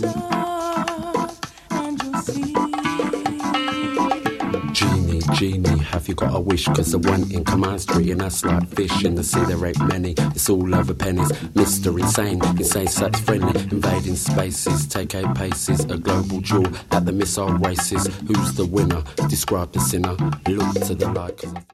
Genie, have you got a wish? Cause the one in Command Street and us like fish in the sea, there ain't many. It's all over pennies. Mr. Insane such friendly. Invading spaces, take 8 paces. A global jewel that the missile races. Who's the winner? Describe the sinner. Look to the light.